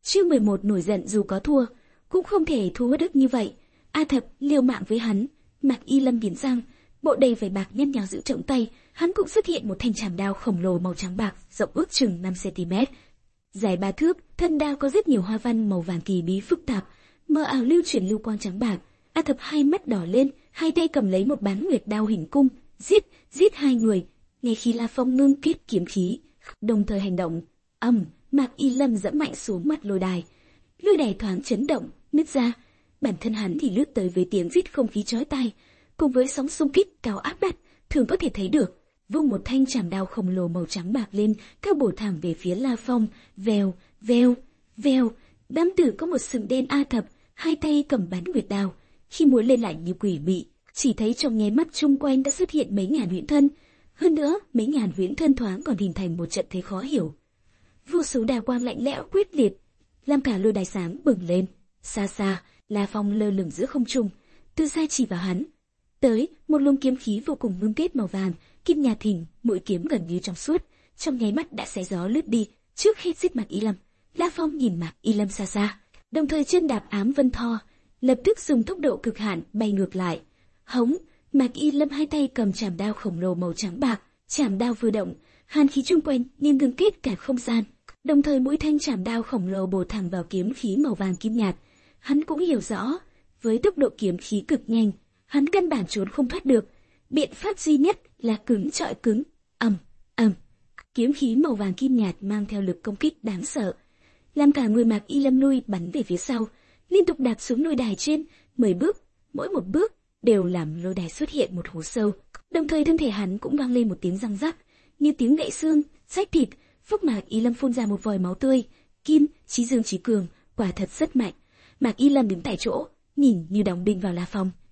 Chương 11 nổi giận dù có thua, cũng không thể thua đức như vậy. A Thập liều mạng với hắn. Mạc Y Lâm nghiến răng, bộ đầy vảy bạc nhăn nhào giữ trọng tay, hắn cũng xuất hiện một thanh trảm đao khổng lồ màu trắng bạc, rộng ước chừng 5 cm, dài 3 thước, thân đao có rất nhiều hoa văn màu vàng kỳ bí phức tạp, mờ ảo lưu chuyển lưu quang trắng bạc. A Thập hai mắt đỏ lên, hai tay cầm lấy một bán nguyệt đao hình cung, giết hai người. Ngay khi La Phong ngưng kết kiếm khí, đồng thời hành động, Mạc Y Lâm giẫm mạnh xuống mặt lôi đài thoáng chấn động, nứt ra. Bản thân hắn thì lướt tới với tiếng rít không khí chói tai, cùng với sóng xung kích cao áp đặt, thường có thể thấy được. Vung một thanh trảm đao khổng lồ màu trắng bạc lên, cao bổ thẳng về phía La Phong. Vèo, vèo, vèo. Đám tử có một sừng đen A Thập, hai tay cầm bán nguyệt đao, khi múa lên lại như quỷ mị, chỉ thấy trong nháy mắt chung quanh đã xuất hiện mấy ngàn huyễn thân. Hơn nữa, mấy ngàn huyễn thân thoáng còn hình thành một trận thế khó hiểu. Vô số đào quang lạnh lẽo quyết liệt, làm cả lôi đài sáng bừng lên. Xa xa, La Phong lơ lửng giữa không trung, từ xa chỉ vào hắn. Tới, một luồng kiếm khí vô cùng ngưng kết màu vàng, kim nhạt thình, mũi kiếm gần như trong suốt, trong nháy mắt đã xé gió lướt đi, trước hết giết Mạc Y Lâm. La Phong nhìn Mạc Y Lâm xa xa, đồng thời chân đạp ám vân thò, lập tức dùng tốc độ cực hạn bay ngược lại. Hống, Mạc Y Lâm hai tay cầm trảm đao khổng lồ màu trắng bạc, trảm đao vừa động, hàn khí chung quanh như ngưng kết cả không gian. Đồng thời mũi thanh trảm đao khổng lồ bổ thẳng vào kiếm khí màu vàng kim nhạt. Hắn cũng hiểu rõ, với tốc độ kiếm khí cực nhanh, hắn căn bản trốn không thoát được. Biện pháp duy nhất là cứng chọi cứng. Kiếm khí màu vàng kim nhạt mang theo lực công kích đáng sợ, làm cả người Mạc Y Lâm lui bắn về phía sau, liên tục đạp xuống lôi đài trên 10 bước, mỗi một bước đều làm lôi đài xuất hiện một hố sâu. Đồng thời thân thể hắn cũng vang lên một tiếng răng rắc, như tiếng gãy xương, rách thịt. Phúc Mạc Y Lâm phun ra một vòi máu tươi. Kim, chí dương chí cường, quả thật rất mạnh. Mạc Y Lâm đứng tại chỗ, nhìn như đóng đinh vào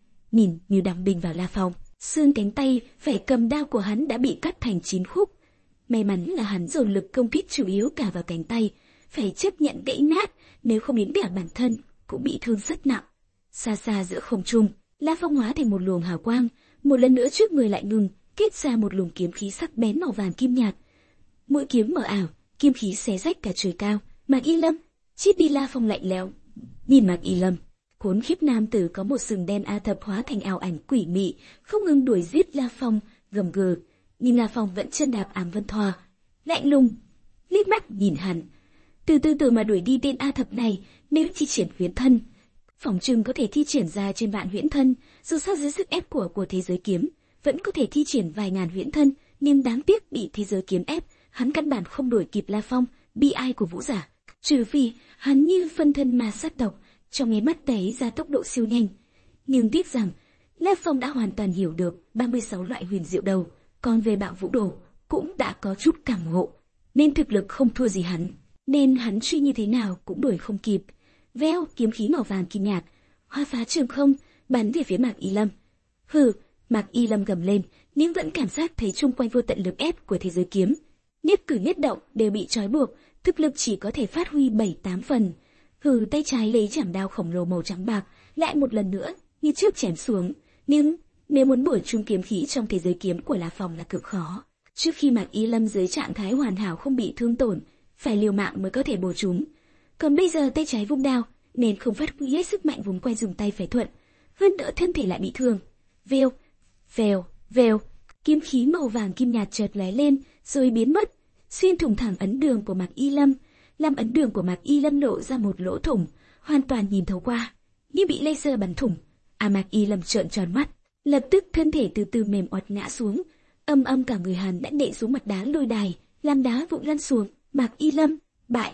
La Phong. Xương cánh tay phải cầm đao của hắn đã bị cắt thành 9 khúc. May mắn là hắn dồn lực công kích chủ yếu cả vào cánh tay, phải chấp nhận gãy nát, nếu không đến cả bản thân cũng bị thương rất nặng. Xa xa giữa không trung, La Phong hóa thành một luồng hào quang, một lần nữa trước người lại ngừng, kết ra một luồng kiếm khí sắc bén màu vàng kim nhạt. Mũi kiếm mờ ảo, kim khí xé rách cả trời cao. Mạc Y Lâm, chít đi. La Phong lạnh lẽo nhìn Mạc Y Lâm. Khốn khiếp nam tử có một sừng đen A Thập hóa thành ảo ảnh quỷ mị, không ngừng đuổi giết La Phong, gầm gừ. Nhưng La Phong vẫn chân đạp ám vân thoa, lạnh lùng liếc mắt nhìn hắn. Từ từ mà đuổi đi tên A Thập này, nếu thi triển huyễn thân, phỏng chừng có thể thi triển ra trên vạn huyễn thân. Dù sao dưới sức ép của thế giới kiếm, vẫn có thể thi triển vài ngàn huyễn thân, nhưng đáng tiếc bị thế giới kiếm ép, hắn căn bản không đuổi kịp La Phong. Bi ai của vũ giả, trừ phi hắn như phân thân ma sát tộc, trong nháy mắt tấy ra tốc độ siêu nhanh. Nhưng tiếc rằng La Phong đã hoàn toàn hiểu được 36 loại huyền diệu đầu, còn về bạo vũ đồ cũng đã có chút cảm ngộ, nên thực lực không thua gì hắn, nên hắn truy như thế nào cũng đuổi không kịp. Veo, kiếm khí màu vàng kim nhạt hoa phá trường không, bắn về phía Mạc Y Lâm. Hừ, Mạc Y Lâm gầm lên, nhưng vẫn cảm giác thấy chung quanh vô tận lực ép của thế giới kiếm, nhất cử nhất động đều bị trói buộc, thực lực chỉ có thể phát huy 7-8 phần. Hừ, tay trái lấy trảm đao khổng lồ màu trắng bạc, lại một lần nữa như trước chém xuống. Nhưng nếu muốn bổ chung kiếm khí trong thế giới kiếm của La Phong là cực khó. Trước khi Mạc Y Lâm dưới trạng thái hoàn hảo không bị thương tổn, phải liều mạng mới có thể bổ chúng. Còn bây giờ tay trái vung đao, nên không phát huy hết sức mạnh vùng quay dùng tay phải thuận. Hơn nữa thân thể lại bị thương. Vèo, vèo, vèo, kiếm khí màu vàng kim nhạt chợt lóe lên, rồi biến mất, xuyên thủng thẳng ấn đường của Mạc Y Lâm, làm ấn đường của Mạc Y Lâm lộ ra một lỗ thủng, hoàn toàn nhìn thấu qua, như bị laser bắn thủng. Mạc Y Lâm trợn tròn mắt, lập tức thân thể từ từ mềm oặt ngã xuống, cả người hắn đã nện xuống mặt đá lôi đài, làm đá vụn lăn xuống. Mạc Y Lâm bại.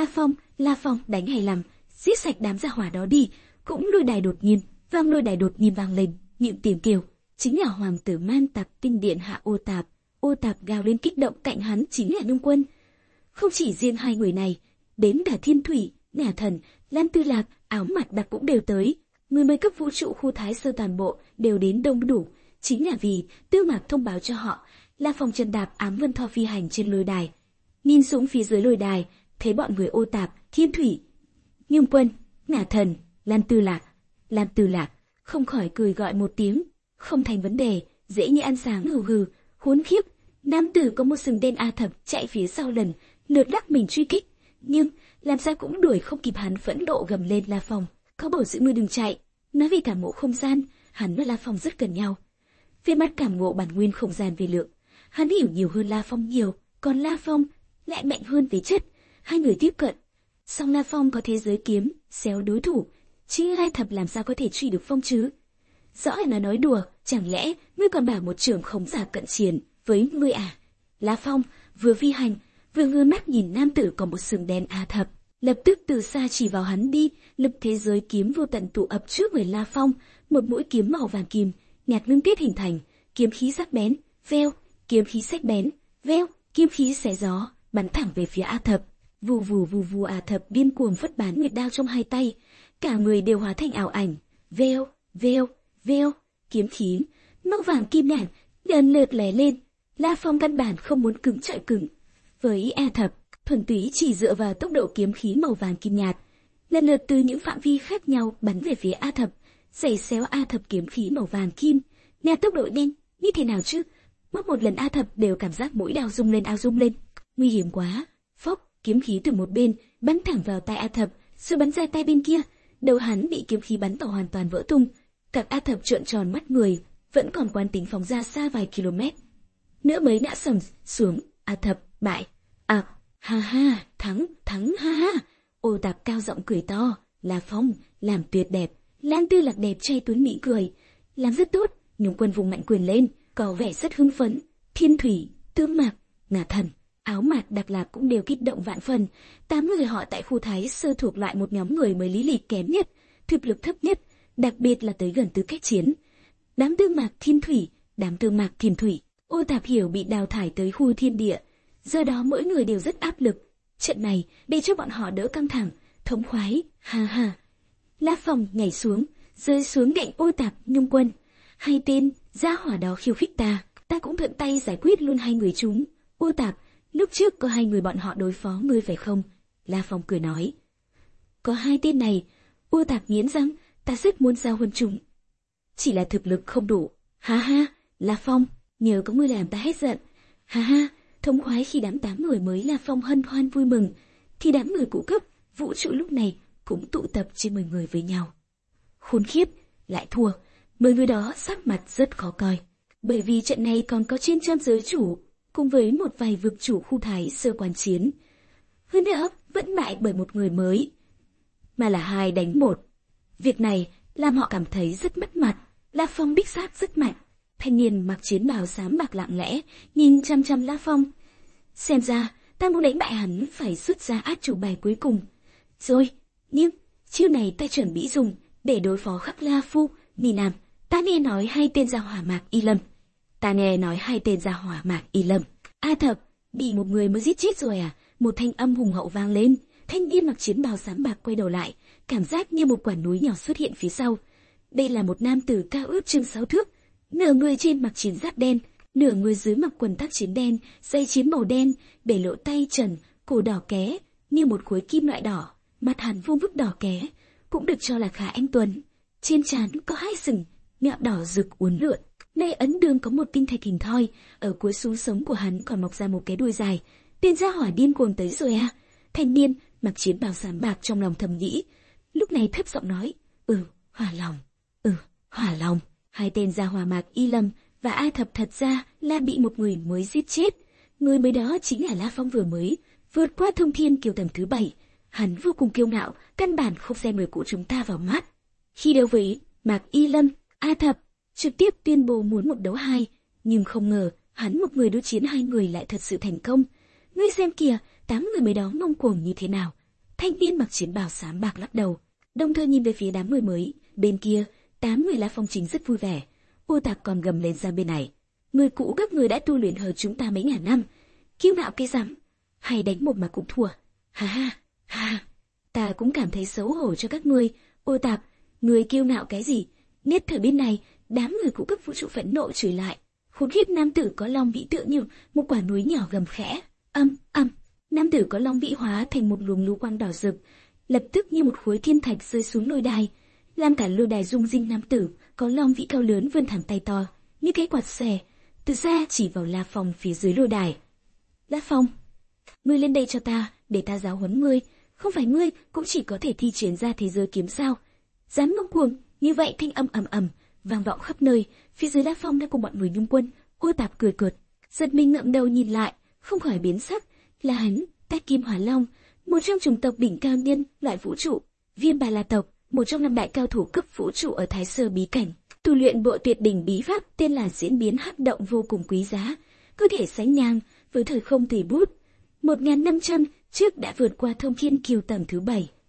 La Phong đánh hay lắm, giết sạch đám gia hỏa đó đi. Cũng lôi đài đột nhiên vang lên những tiếng kêu, chính là hoàng tử Man Tạp Tinh Điện hạ Ô Tạp gào lên kích động, cạnh hắn chính là Nhung Quân. Không chỉ riêng hai người này, đến cả Thiên Thủy, Ngả Thần, Lan Tư Lạc, Áo Mặt Đặc cũng đều tới. Người mới cấp vũ trụ khu Thái Sơ toàn bộ đều đến đông đủ, chính là vì Tư Mạc thông báo cho họ. La Phong chân đạp ám vân thọ phi hành trên lôi đài, nhìn xuống phía dưới lôi đài, thấy bọn người Ô Tạp, Thiên Thủy, Nhung Quân, Ngả Thần, Lan Tư Lạc, không khỏi cười gọi một tiếng. Không thành vấn đề, dễ như ăn sáng. Hừ, khốn khiếp. Nam tử có một sừng đen A Thập chạy phía sau lần lượt lắc mình truy kích, nhưng làm sao cũng đuổi không kịp hắn, phẫn nộ gầm lên: La Phong, có bổ giữ ngươi đừng chạy. Nói về cảm ngộ không gian, hắn và La Phong rất gần nhau. Về mặt cảm ngộ bản nguyên không gian về lượng, hắn hiểu nhiều hơn La Phong nhiều, còn La Phong lại mạnh hơn về chất. Hai người tiếp cận, song La Phong có thế giới kiếm xéo đối thủ, chứ ai thập làm sao có thể truy được Phong chứ? Rõ là nói đùa, chẳng lẽ ngươi còn bảo một trưởng khống giả cận chiến với ngươi à? La Phong vừa phi hành, vừa ngơ mắt nhìn nam tử có một sừng đen A Thập, lập tức từ xa chỉ vào hắn đi. Lực thế giới kiếm vô tận tụ ập trước người La Phong, một mũi kiếm màu vàng kim nhạt ngưng kết hình thành, kiếm khí sắc bén, veo, kiếm khí sắc bén, veo, kiếm khí xé gió, bắn thẳng về phía A Thập. Vù vù vù vù, A Thập điên cuồng phất bán nguyệt đao trong hai tay, cả người đều hóa thành ảo ảnh, veo, veo, veo, kiếm khí màu vàng kim nhạt lần lượt lóe lên. La Phong căn bản không muốn cứng trọi cứng với A Thập, thuần túy chỉ dựa vào tốc độ kiếm khí màu vàng kim nhạt, lần lượt từ những phạm vi khác nhau bắn về phía A Thập, giày xéo A Thập kiếm khí màu vàng kim nhạt tốc độ nhanh như thế nào chứ? Mỗi một lần A Thập đều cảm giác mũi đao rung lên, ao rung lên, nguy hiểm quá. Phốc, kiếm khí từ một bên bắn thẳng vào tay A Thập, rồi bắn ra tay bên kia, đầu hắn bị kiếm khí bắn vào hoàn toàn vỡ tung. Cặp A Thập trợn tròn mắt người, vẫn còn quán tính phóng ra xa vài km nữa mới ngã sầm xuống. A Thập bại. À, ha ha, thắng, thắng, ha ha. Ô Tạp cao giọng cười to: La Phong làm tuyệt đẹp. Lang Tư Lạc đẹp trai tuấn mỹ cười: làm rất tốt. Nhung Quân vùng mạnh quyền lên, có vẻ rất hưng phấn. Thiên Thủy, Tương Mạc, Ngả Thần, Áo Mạc, Đặc Lạc cũng đều kích động vạn phần. 8 người họ tại khu Thái Sơ thuộc loại một nhóm người mới lý lịch kém nhất, thực lực thấp nhất, đặc biệt là tới gần tư cách chiến. Đám Tương Mạc Thiên Thủy, đám Tương Mạc Thiên Thủy, Ô Tạp hiểu bị đào thải tới khu thiên địa, do đó mỗi người đều rất áp lực. Trận này để cho bọn họ đỡ căng thẳng, thống khoái, ha ha. La Phong nhảy xuống, rơi xuống cạnh Ô Tạp, Nhung Quân. Hai tên gia hỏa đó khiêu khích ta cũng thuận tay giải quyết luôn hai người chúng. Ô Tạp, lúc trước có hai người bọn họ đối phó ngươi phải không? La Phong cười nói. Có hai tên này. Ô Tạp nghiến răng, ta rất muốn giao huân chúng, chỉ là thực lực không đủ. Ha ha, La Phong, nhờ có ngươi làm ta hết giận. Ha ha, thống khoái. Khi đám 8 người mới La Phong hân hoan vui mừng, thì đám người cũ cấp vũ trụ lúc này cũng tụ tập trên 10 người với nhau. Khốn khiếp, lại thua. 10 người đó sắc mặt rất khó coi, bởi vì trận này còn có trên trăm giới chủ cùng với một vài vực chủ khu Thái Sơ quan chiến. Hơn nữa vẫn bại bởi một người mới, mà là 2 đánh 1. Việc này làm họ cảm thấy rất mất mặt. La Phong đích xác rất mạnh. Thanh niên mặc chiến bào xám bạc lặng lẽ nhìn chăm chăm La Phong. Xem ra ta muốn đánh bại hắn phải xuất ra át chủ bài cuối cùng rồi. Nhưng chiêu này ta chuẩn bị dùng để đối phó Khắc La Phu, Ni Nam. Ta nghe nói hai tên gia hỏa Mạc Y Lâm. A Thập bị một người mới giết chết rồi à? Một thanh âm hùng hậu vang lên. Thanh niên mặc chiến bào xám bạc quay đầu lại, cảm giác như một quả núi nhỏ xuất hiện phía sau. Đây là một nam tử cao ước chừng 6 thước, nửa người trên mặc chiến giáp đen, nửa người dưới mặc quần tác chiến đen, dây chiến màu đen, để lộ tay trần, cổ đỏ ké như một khối kim loại đỏ, mặt hắn vuông vức đỏ ké, cũng được cho là khá anh tuấn. Trên trán có 2 sừng nhọn đỏ rực uốn lượn, nơi ấn đường có một tinh thạch hình thoi, ở cuối xú sống của hắn còn mọc ra một cái đuôi dài. Tên gia hỏa điên cuồng tới rồi à? Thanh niên mặc chiến bào xám bạc trong lòng thầm nghĩ, lúc này thấp giọng nói: Hỏa Long. Hai tên gia hỏa Mạc Y Lâm và A Thập thật ra là bị một người mới giết chết. Người mới đó chính là La Phong vừa mới vượt qua thông thiên kiều tầng thứ 7. Hắn vô cùng kiêu ngạo, căn bản không xem người cũ chúng ta vào mắt. Khi đấu với Mạc Y Lâm, A Thập trực tiếp tuyên bố muốn một đấu 2, nhưng không ngờ hắn một người đối chiến 2 người lại thật sự thành công. Ngươi xem kìa, 8 người mới đó ngông cuồng như thế nào. Thanh niên mặc chiến bào xám bạc lắc đầu, đồng thời nhìn về phía đám người mới. Bên kia, 8 người La Phong chính rất vui vẻ. Ô Tạp còn gầm lên ra bên này: người cũ các người đã tu luyện hơn chúng ta mấy ngàn năm, kiêu ngạo cái rắm, hay đánh một mà cũng thua. Ha ha, ha, ta cũng cảm thấy xấu hổ cho các ngươi. Ô Tạp, người kiêu ngạo cái gì? Nét thở bên này, đám người cũ cấp vũ trụ phẫn nộ chửi lại. Khốn khiếp, nam tử có long vĩ tựa như một quả núi nhỏ gầm khẽ. Nam tử có long vĩ hóa thành một luồng lưu quang đỏ rực, lập tức như một khối thiên thạch rơi xuống lôi đài, làm cả lôi đài rung rinh. Nam tử có long vĩ cao lớn vươn thẳng tay to như cái quạt xẻ, từ xa chỉ vào La Phong phía dưới lôi đài. La Phong, ngươi lên đây cho ta. để ta giáo huấn ngươi, không phải ngươi cũng chỉ có thể thi triển ra thế giới kiếm sao? Dám ngông cuồng, như vậy thanh âm ầm ầm vang vọng khắp nơi, phía dưới La Phong đang cùng bọn người Nhung Quân, Ô Tạp cười cợt, giật mình ngẩng đầu nhìn lại, không khỏi biến sắc, là hắn, Tát Kim Hỏa Long, một trong chủng tộc đỉnh cao niên loại vũ trụ, Viêm Bà La tộc, một trong 5 đại cao thủ cấp vũ trụ ở Thái Sơ bí cảnh, tu luyện bộ tuyệt đỉnh bí pháp tên là Diễn biến hắc động vô cùng quý giá, có thể sánh ngang với thời không tùy bút. 1500 trước đã vượt qua thông thiên kiều tầng thứ 7,